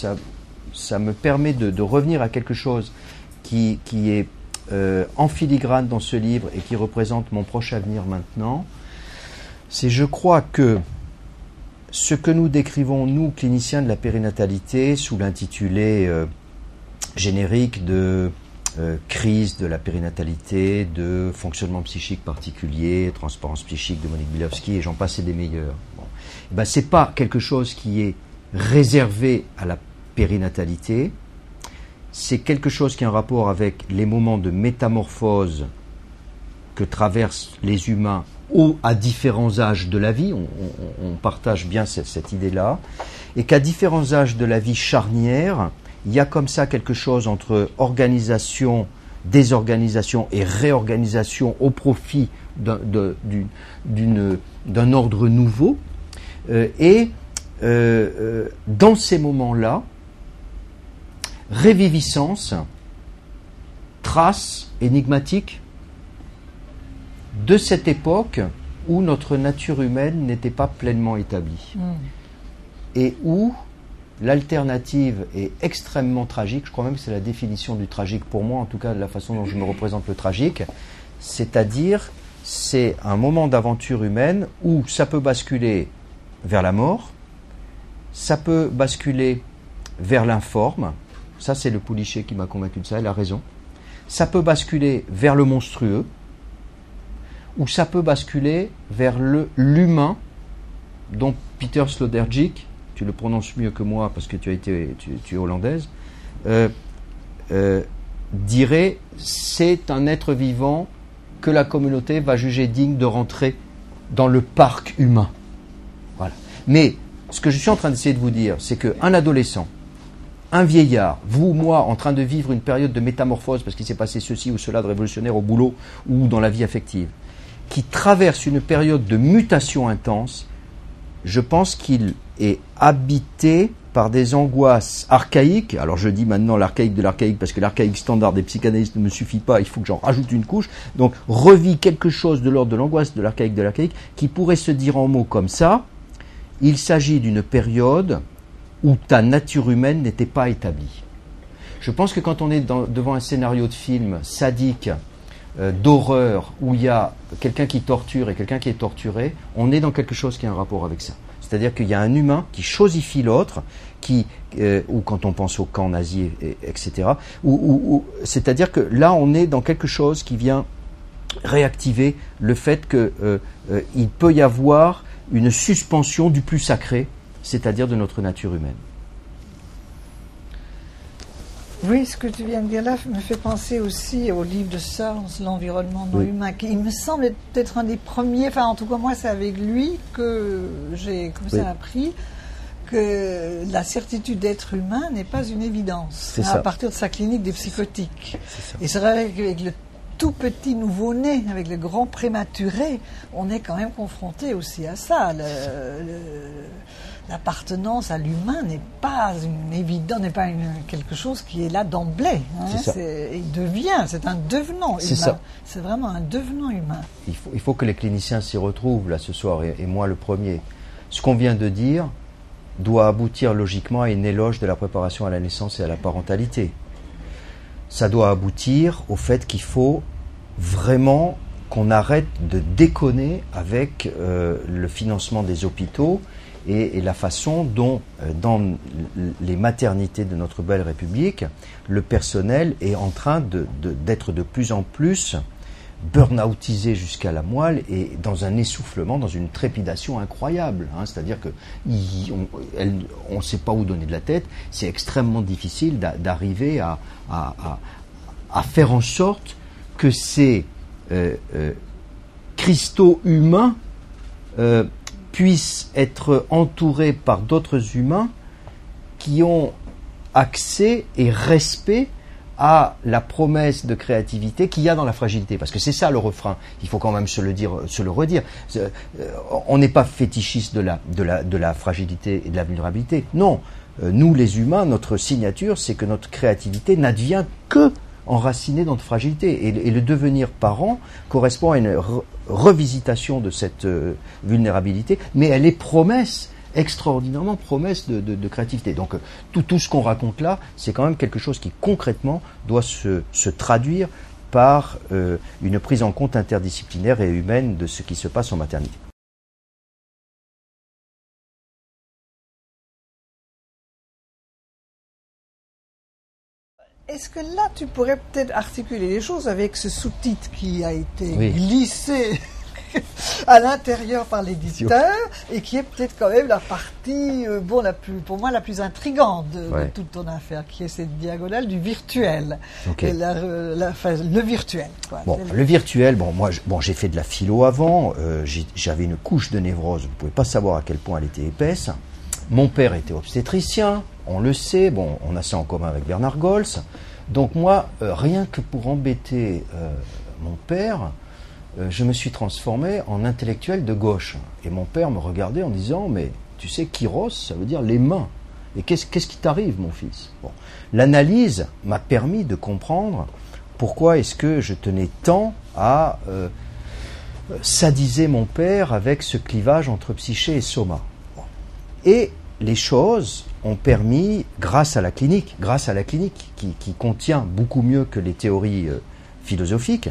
me permet de revenir à quelque chose qui est en filigrane dans ce livre et qui représente mon proche avenir maintenant. C'est, je crois, que ce que nous décrivons, nous, cliniciens de la périnatalité, sous l'intitulé générique de crise de la périnatalité, de fonctionnement psychique particulier, transparence psychique de Monique Bilowski, et j'en passe et des meilleurs. Bon. Et ben, c'est pas quelque chose qui est réservé à la périnatalité, c'est quelque chose qui a un rapport avec les moments de métamorphose que traversent les humains à différents âges de la vie, on partage bien cette idée-là, et qu'à différents âges de la vie charnière, il y a comme ça quelque chose entre organisation, désorganisation et réorganisation au profit d'un ordre nouveau. Dans ces moments-là, réviviscence, trace énigmatique de cette époque où notre nature humaine n'était pas pleinement établie. Et où l'alternative est extrêmement tragique. Je crois même que c'est la définition du tragique pour moi, en tout cas de la façon dont je me représente le tragique. C'est-à-dire, c'est un moment d'aventure humaine où ça peut basculer vers la mort, ça peut basculer vers l'informe. Ça, c'est le Poulichet qui m'a convaincu de ça, il a raison. Ça peut basculer vers le monstrueux, ou ça peut basculer vers l'humain, dont Peter Sloterdijk, tu le prononces mieux que moi parce que tu es hollandaise, dirait c'est un être vivant que la communauté va juger digne de rentrer dans le parc humain. Voilà. Mais ce que je suis en train d'essayer de vous dire, c'est qu'un adolescent un vieillard, vous, moi, en train de vivre une période de métamorphose parce qu'il s'est passé ceci ou cela de révolutionnaire au boulot ou dans la vie affective, qui traverse une période de mutation intense, je pense qu'il est habité par des angoisses archaïques. Alors je dis maintenant l'archaïque de l'archaïque parce que l'archaïque standard des psychanalystes ne me suffit pas, il faut que j'en rajoute une couche. Donc revit quelque chose de l'ordre de l'angoisse de l'archaïque qui pourrait se dire en mots comme ça: il s'agit d'une période où ta nature humaine n'était pas établie. Je pense que quand on est devant un scénario de film sadique, d'horreur, où il y a quelqu'un qui torture et quelqu'un qui est torturé, on est dans quelque chose qui a un rapport avec ça. C'est-à-dire qu'il y a un humain qui chosifie l'autre, ou quand on pense au camp nazi, etc. C'est-à-dire que là, on est dans quelque chose qui vient réactiver le fait qu'il peut y avoir une suspension du plus sacré, c'est-à-dire de notre nature humaine. Oui, ce que tu viens de dire là me fait penser aussi au livre de Searles, L'environnement non humain, qui il me semble être peut-être un des premiers, enfin en tout cas moi c'est avec lui que j'ai comme ça appris que la certitude d'être humain n'est pas une évidence, à partir de sa clinique des psychotiques. Et c'est vrai qu'avec le tout petit nouveau-né, avec le grand prématuré, on est quand même confronté aussi à ça. L'appartenance à l'humain n'est pas une évidence, n'est pas quelque chose qui est là d'emblée. Il devient, c'est un devenant humain. C'est vraiment un devenant humain. Il faut que les cliniciens s'y retrouvent là ce soir, et moi le premier. Ce qu'on vient de dire doit aboutir logiquement à une éloge de la préparation à la naissance et à la parentalité. Ça doit aboutir au fait qu'il faut vraiment qu'on arrête de déconner avec le financement des hôpitaux et la façon dont, dans les maternités de notre belle République, le personnel est en train d'être de plus en plus burn-outisé jusqu'à la moelle et dans un essoufflement, dans une trépidation incroyable. C'est-à-dire qu'on ne sait pas où donner de la tête. C'est extrêmement difficile d'arriver à faire en sorte que ces cristaux humains puissent être entourés par d'autres humains qui ont accès et respect à la promesse de créativité qu'il y a dans la fragilité. Parce que c'est ça le refrain, il faut quand même se le redire. On n'est pas fétichiste de la fragilité et de la vulnérabilité. Non, nous les humains, notre signature, c'est que notre créativité n'advient que enracinée dans notre fragilité. Et le devenir parent correspond à une revisitation de cette vulnérabilité, mais elle est promesse, extraordinairement promesse de créativité. Donc tout ce qu'on raconte là, c'est quand même quelque chose qui concrètement doit se traduire par une prise en compte interdisciplinaire et humaine de ce qui se passe en maternité. Est-ce que là, tu pourrais peut-être articuler les choses avec ce sous-titre qui a été glissé à l'intérieur par l'éditeur et qui est peut-être quand même la partie, pour moi, la plus intrigante de toute ton affaire, qui est cette diagonale du virtuel. Le virtuel. Le virtuel, j'ai fait de la philo avant, j'avais une couche de névrose, vous ne pouvez pas savoir à quel point elle était épaisse. Mon père était obstétricien, on le sait, on a ça en commun avec Bernard Gols. Donc moi, rien que pour embêter mon père, je me suis transformé en intellectuel de gauche. Et mon père me regardait en disant, mais tu sais, Kyros, ça veut dire les mains. Et qu'est-ce qui t'arrive, mon fils ? L'analyse m'a permis de comprendre pourquoi est-ce que je tenais tant à sadiser mon père avec ce clivage entre psyché et soma. Et les choses ont permis, grâce à la clinique qui contient beaucoup mieux que les théories philosophiques,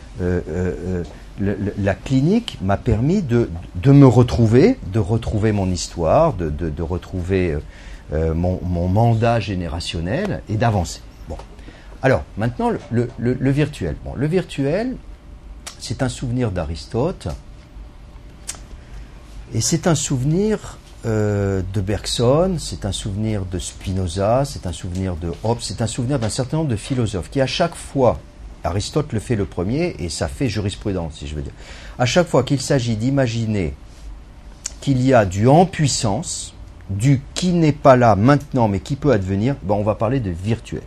la clinique m'a permis de me retrouver, de retrouver mon histoire, de retrouver mon mandat générationnel et d'avancer. Alors, maintenant, le virtuel. Le virtuel, c'est un souvenir d'Aristote et c'est un souvenir de Bergson, c'est un souvenir de Spinoza, c'est un souvenir de Hobbes, c'est un souvenir d'un certain nombre de philosophes qui, à chaque fois, Aristote le fait le premier et ça fait jurisprudence, si je veux dire, à chaque fois qu'il s'agit d'imaginer qu'il y a du en puissance, du qui n'est pas là maintenant mais qui peut advenir, ben on va parler de virtuel.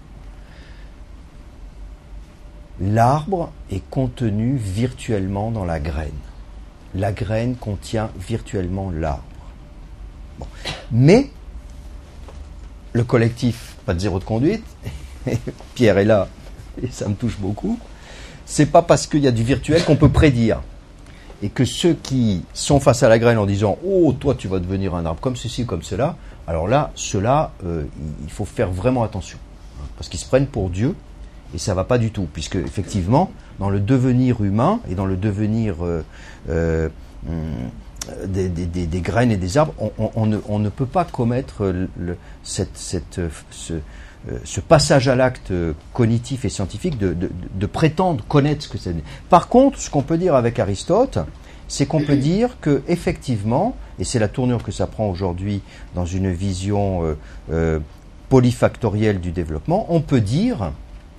L'arbre est contenu virtuellement dans la graine. La graine contient virtuellement l'arbre. Bon. Mais le collectif Pas de zéro de conduite, Pierre est là et ça me touche beaucoup, c'est pas parce qu'il y a du virtuel qu'on peut prédire. Et que ceux qui sont face à la graine en disant « Oh, toi, tu vas devenir un arbre comme ceci ou comme cela », alors là, ceux-là, il faut faire vraiment attention. Parce qu'ils se prennent pour Dieu, et ça ne va pas du tout. Puisque, effectivement, dans le devenir humain et dans le devenir des graines et des arbres, on ne peut pas commettre ce passage à l'acte cognitif et scientifique de prétendre connaître ce que c'est. Par contre, ce qu'on peut dire avec Aristote, c'est qu'on peut dire que effectivement, et c'est la tournure que ça prend aujourd'hui dans une vision polyfactorielle du développement, on peut dire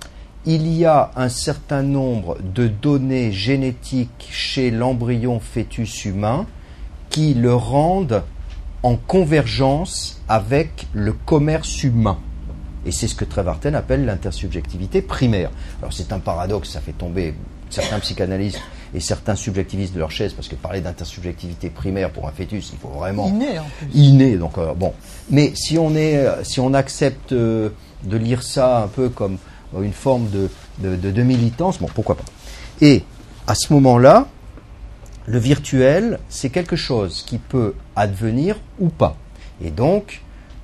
il y a un certain nombre de données génétiques chez l'embryon fœtus humain qui le rendent en convergence avec le commerce humain. Et c'est ce que Trevarten appelle l'intersubjectivité primaire. Alors c'est un paradoxe, ça fait tomber certains psychanalystes et certains subjectivistes de leur chaise, parce que parler d'intersubjectivité primaire pour un fœtus, il faut vraiment... Inné en plus. Inné, donc bon. Mais si on accepte de lire ça un peu comme une forme de militance, bon, pourquoi pas. Et à ce moment-là, le virtuel, c'est quelque chose qui peut advenir ou pas. Et donc,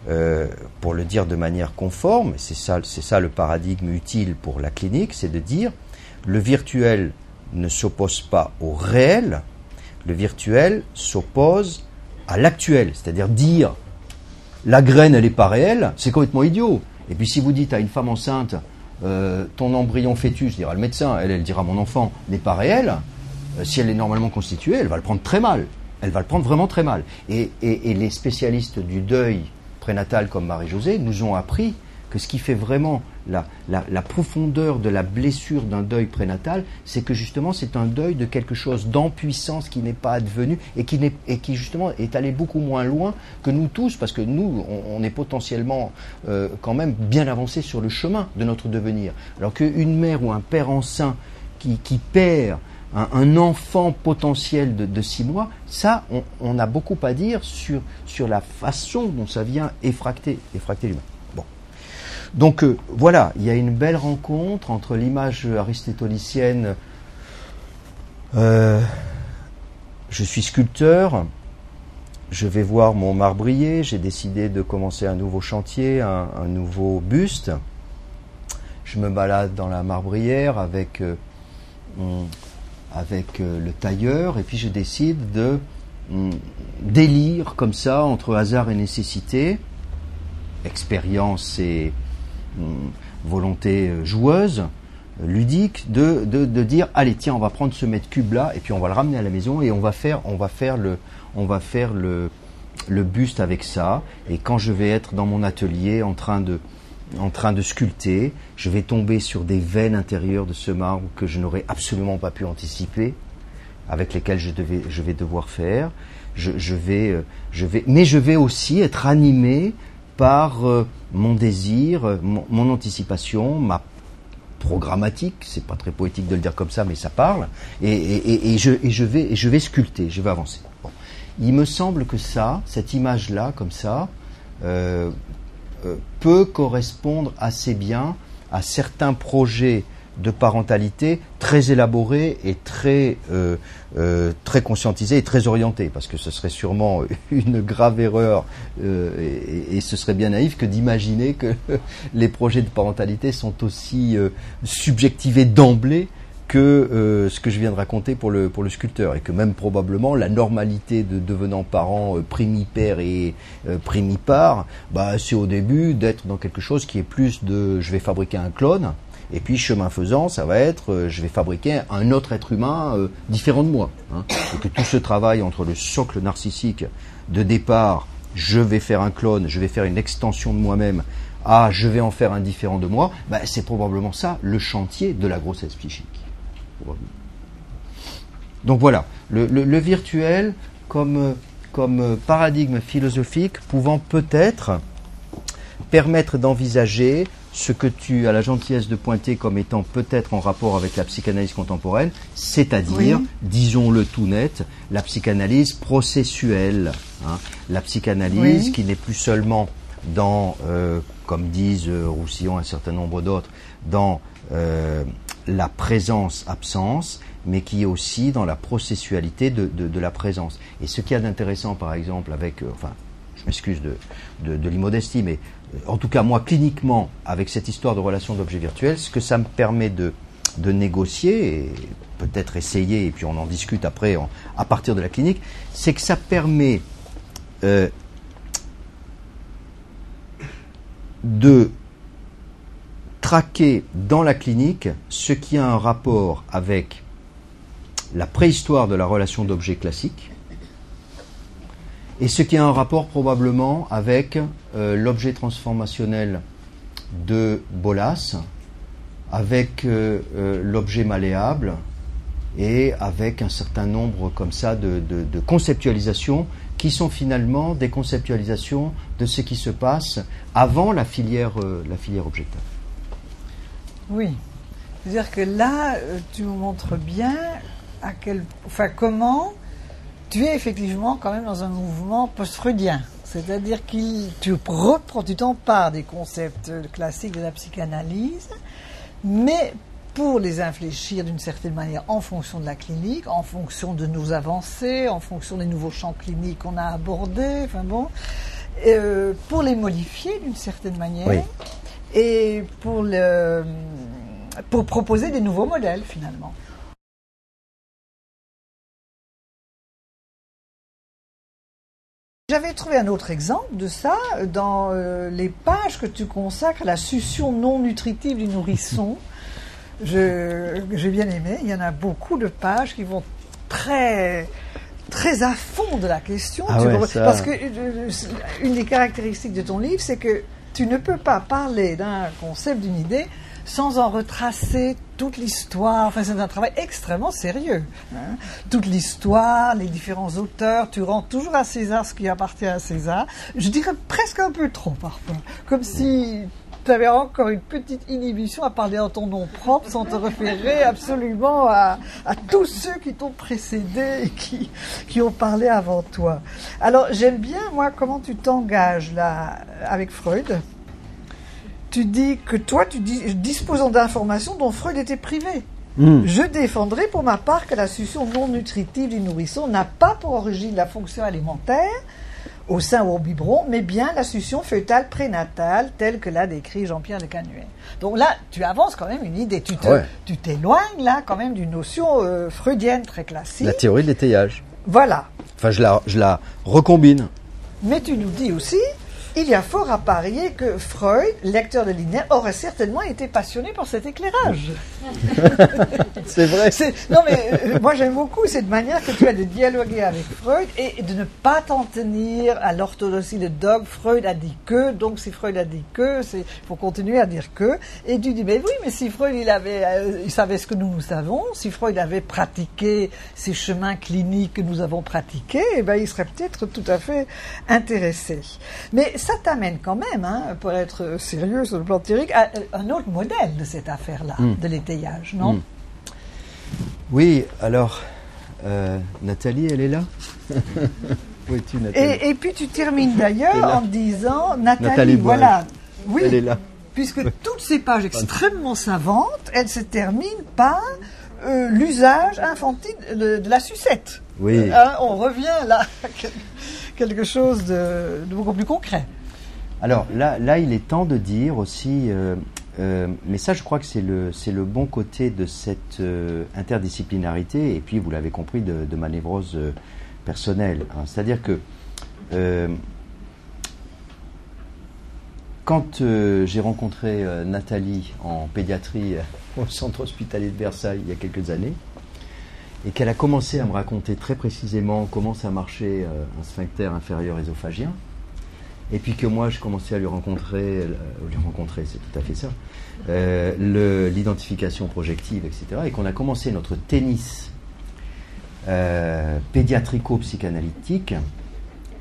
pour le dire de manière conforme, c'est ça le paradigme utile pour la clinique, c'est de dire le virtuel ne s'oppose pas au réel, le virtuel s'oppose à l'actuel. C'est-à-dire dire la graine elle n'est pas réelle, c'est complètement idiot. Et puis si vous dites à une femme enceinte ton embryon fœtus, dira le médecin, elle dira mon enfant n'est pas réel, si elle est normalement constituée, elle va le prendre très mal. Elle va le prendre vraiment très mal. Et les spécialistes du deuil prénatal comme Marie-Josée nous ont appris que ce qui fait vraiment la profondeur de la blessure d'un deuil prénatal, c'est que justement c'est un deuil de quelque chose d'impuissance qui n'est pas advenu et qui justement est allé beaucoup moins loin que nous tous, parce que nous, on est potentiellement quand même bien avancés sur le chemin de notre devenir. Alors qu'une mère ou un père enceint qui perd un enfant potentiel de 6 mois, ça, on a beaucoup à dire sur la façon dont ça vient effracter l'humain. Bon. Donc voilà, il y a une belle rencontre entre l'image aristotélicienne, je suis sculpteur, je vais voir mon marbrier, j'ai décidé de commencer un nouveau chantier, un nouveau buste. Je me balade dans la marbrière avec le tailleur, et puis je décide de d'élire comme ça entre hasard et nécessité, expérience et volonté joueuse, ludique, de dire allez tiens, on va prendre ce mètre cube là et puis on va le ramener à la maison et on va faire le buste avec ça. Et quand je vais être dans mon atelier en train de sculpter, je vais tomber sur des veines intérieures de ce marbre que je n'aurais absolument pas pu anticiper, avec lesquelles je vais devoir faire. Mais je vais aussi être animé par mon désir, mon anticipation, ma programmatique. C'est pas très poétique de le dire comme ça, mais ça parle. Et je vais sculpter, je vais avancer. Bon. Il me semble que cette image-là, comme ça, peut correspondre assez bien à certains projets de parentalité très élaborés et très conscientisés et très orientés, parce que ce serait sûrement une grave erreur et ce serait bien naïf que d'imaginer que les projets de parentalité sont aussi subjectivés d'emblée que ce que je viens de raconter pour le sculpteur, et que même probablement la normalité de devenant parent primipère et primipare, c'est au début d'être dans quelque chose qui est plus de je vais fabriquer un clone, et puis chemin faisant ça va être je vais fabriquer un autre être humain différent de moi, hein, et que tout ce travail entre le socle narcissique de départ, je vais faire un clone, je vais faire une extension de moi-même, je vais en faire un différent de moi, c'est probablement ça le chantier de la grossesse psychique. Donc voilà, le virtuel comme comme paradigme philosophique pouvant peut-être permettre d'envisager ce que tu as la gentillesse de pointer comme étant peut-être en rapport avec la psychanalyse contemporaine, c'est-à-dire, disons-le tout net, la psychanalyse processuelle. La psychanalyse qui n'est plus seulement dans, comme disent Roussillon et un certain nombre d'autres, dans la présence-absence, mais qui est aussi dans la processualité de la présence. Et ce qu'il y a d'intéressant, par exemple, avec, je m'excuse de l'immodestie, mais en tout cas, moi, cliniquement, avec cette histoire de relation d'objet virtuel, ce que ça me permet de négocier, et peut-être essayer, et puis on en discute après à partir de la clinique, c'est que ça permet de traquer dans la clinique ce qui a un rapport avec la préhistoire de la relation d'objet classique, et ce qui a un rapport probablement avec l'objet transformationnel de Bolas, avec l'objet malléable et avec un certain nombre comme ça de conceptualisations qui sont finalement des conceptualisations de ce qui se passe avant la filière objective. Oui, c'est-à-dire que là, tu nous montres bien comment tu es effectivement quand même dans un mouvement post-freudien. C'est-à-dire que tu t'empares des concepts classiques de la psychanalyse, mais pour les infléchir d'une certaine manière en fonction de la clinique, en fonction de nos avancées, en fonction des nouveaux champs cliniques qu'on a abordés, pour les modifier d'une certaine manière, et pour proposer des nouveaux modèles finalement. J'avais trouvé un autre exemple de ça dans les pages que tu consacres à la succion non nutritive du nourrisson. J'ai bien aimé. Il y en a beaucoup de pages qui vont très à fond de la question. Parce que une des caractéristiques de ton livre, c'est que tu ne peux pas parler d'un concept, d'une idée, sans en retracer toute l'histoire. Enfin, c'est un travail extrêmement sérieux. Toute l'histoire, les différents auteurs, tu rends toujours à César ce qui appartient à César. Je dirais presque un peu trop parfois. Comme si tu avais encore une petite inhibition à parler en ton nom propre sans te référer absolument à tous ceux qui t'ont précédé et qui ont parlé avant toi. Alors, j'aime bien, moi, comment tu t'engages là avec Freud. Tu dis que toi, disposant d'informations dont Freud était privé. Je défendrai pour ma part que la succion non nutritive du nourrisson n'a pas pour origine la fonction alimentaire, au sein ou au biberon, mais bien la succion fœtale prénatale, telle que l'a décrit Jean-Pierre Le Canuet. Donc là, tu avances quand même une idée. Tu t'éloignes là quand même d'une notion freudienne très classique. La théorie de l'étayage. Voilà. Enfin, je la recombine. Mais tu nous dis aussi, il y a fort à parier que Freud, lecteur de Linéaire, aurait certainement été passionné par cet éclairage. C'est vrai. Non, mais moi j'aime beaucoup cette manière que tu as de dialoguer avec Freud et de ne pas t'en tenir à l'orthodoxie, le dogme. Freud a dit que, donc si Freud a dit que, il faut continuer à dire que. Et tu dis, mais oui, mais si Freud il savait ce que nous savons, si Freud avait pratiqué ces chemins cliniques que nous avons pratiqués, il serait peut-être tout à fait intéressé. Mais ça t'amène quand même, pour être sérieux sur le plan théorique, à un autre modèle de cette affaire-là, de l'étayage, non ? Oui, alors, Nathalie, elle est là ? Où es-tu, Nathalie ? Et puis tu termines d'ailleurs en disant, Nathalie voilà. Oui, elle est là. Puisque toutes ces pages extrêmement savantes, elles se terminent par l'usage infantile de la sucette. Oui. On revient là à quelque chose de beaucoup plus concret. Alors là, il est temps de dire aussi, mais ça je crois que c'est le bon côté de cette interdisciplinarité, et puis vous l'avez compris, de ma névrose personnelle. C'est-à-dire que quand j'ai rencontré Nathalie en pédiatrie au centre hospitalier de Versailles il y a quelques années, et qu'elle a commencé à me raconter très précisément comment ça marchait un sphincter inférieur œsophagien, et puis que moi je commençais à lui rencontrer, c'est tout à fait ça, l'identification projective, etc., et qu'on a commencé notre tennis pédiatrico-psychanalytique,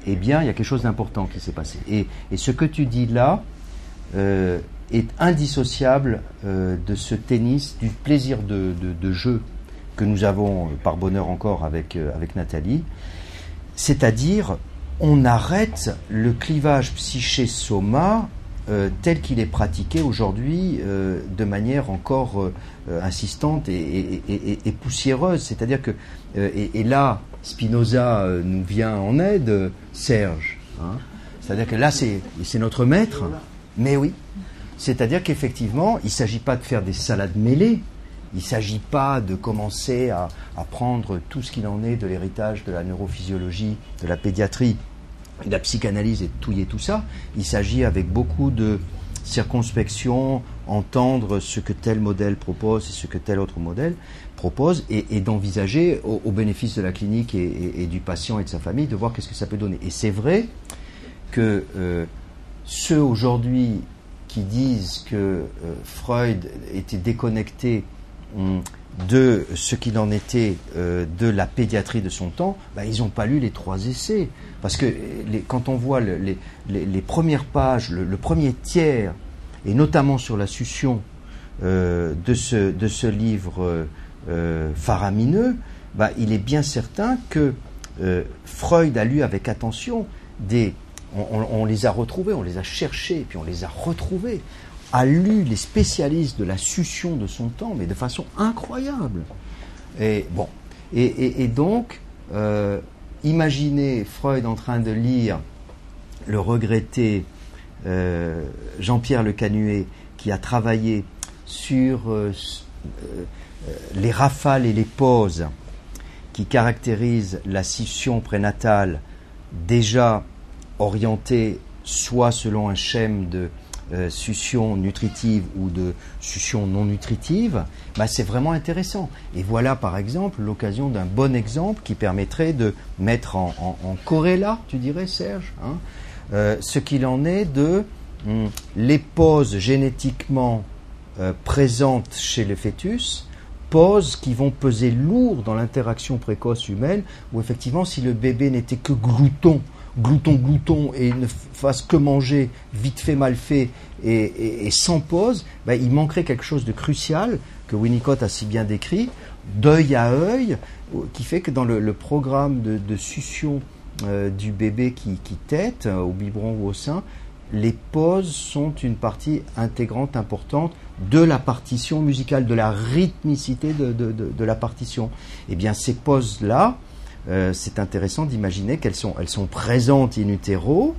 eh bien, il y a quelque chose d'important qui s'est passé. Et ce que tu dis là est indissociable de ce tennis, du plaisir de jeu que nous avons, par bonheur encore, avec Nathalie. C'est-à-dire, on arrête le clivage psyché-soma tel qu'il est pratiqué aujourd'hui de manière encore insistante et poussiéreuse. C'est-à-dire que, et là, Spinoza nous vient en aide, Serge. Hein. C'est-à-dire que là, c'est notre maître. Mais oui. C'est-à-dire qu'effectivement, il ne s'agit pas de faire des salades mêlées. Il ne s'agit pas de commencer à prendre tout ce qu'il en est de l'héritage de la neurophysiologie, de la pédiatrie, de la psychanalyse et de touiller tout ça. Il s'agit avec beaucoup de circonspection, entendre ce que tel modèle propose et ce que tel autre modèle propose et d'envisager au bénéfice de la clinique et du patient et de sa famille, de voir qu'est-ce que ça peut donner. Et c'est vrai que ceux aujourd'hui qui disent que Freud était déconnecté de ce qu'il en était de la pédiatrie de son temps, ils n'ont pas lu les 3 essais. Parce que quand on voit les premières pages, le premier tiers, et notamment sur la succion de ce livre faramineux, il est bien certain que Freud a lu avec attention on les a retrouvés, on les a cherchés, puis on les a retrouvés, a lu les spécialistes de la succion de son temps, mais de façon incroyable. Et bon, et donc, imaginez Freud en train de lire le regretté Jean-Pierre Le Canuet, qui a travaillé sur les rafales et les pauses qui caractérisent la scission prénatale, déjà orientée soit selon un schème de succion nutritive ou de succion non nutritive, c'est vraiment intéressant. Et voilà par exemple l'occasion d'un bon exemple qui permettrait de mettre en corrélat, tu dirais Serge, ce qu'il en est de les pauses génétiquement présentes chez le fœtus, pauses qui vont peser lourd dans l'interaction précoce humaine, où effectivement si le bébé n'était que glouton et ne fasse que manger vite fait mal fait et sans pause, il manquerait quelque chose de crucial que Winnicott a si bien décrit, d'œil à œil, qui fait que dans le programme de succion du bébé qui tète au biberon ou au sein, les pauses sont une partie intégrante importante de la partition musicale, de la rythmicité de la partition. Et bien ces pauses-là, c'est intéressant d'imaginer qu'elles sont présentes in utero,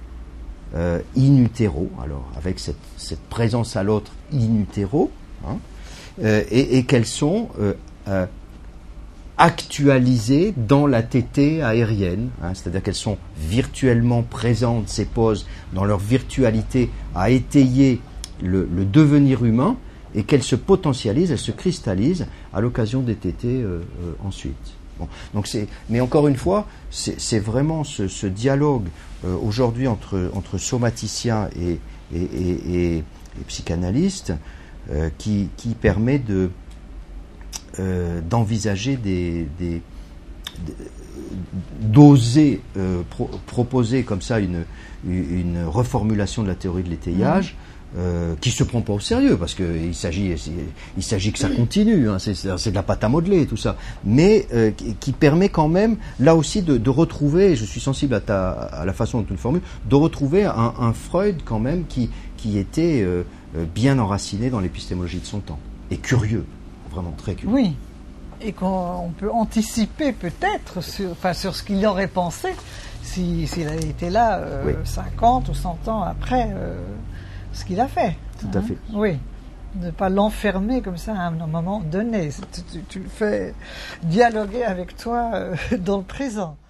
alors avec cette présence à l'autre in utero, et qu'elles sont actualisées dans la tétée aérienne, c'est-à-dire qu'elles sont virtuellement présentes, ces pauses, dans leur virtualité à étayer le devenir humain, et qu'elles se potentialisent, elles se cristallisent à l'occasion des tétées ensuite. Bon, donc mais encore une fois, c'est vraiment ce dialogue aujourd'hui entre somaticiens et psychanalystes qui permet d'envisager d'oser proposer comme ça une reformulation de la théorie de l'étayage. Qui se prend pas au sérieux parce qu'il s'agit que ça continue, c'est de la pâte à modeler tout ça, mais qui permet quand même là aussi de retrouver, et je suis sensible à la façon dont tu le formules, de retrouver un Freud quand même qui était bien enraciné dans l'épistémologie de son temps et curieux, vraiment très curieux. Oui, et qu'on peut anticiper peut-être sur ce qu'il aurait pensé s'il avait été là 50 ou 100 ans après ce qu'il a fait. Tout à fait. Oui. Ne pas l'enfermer comme ça à un moment donné. Tu le fais dialoguer avec toi dans le présent.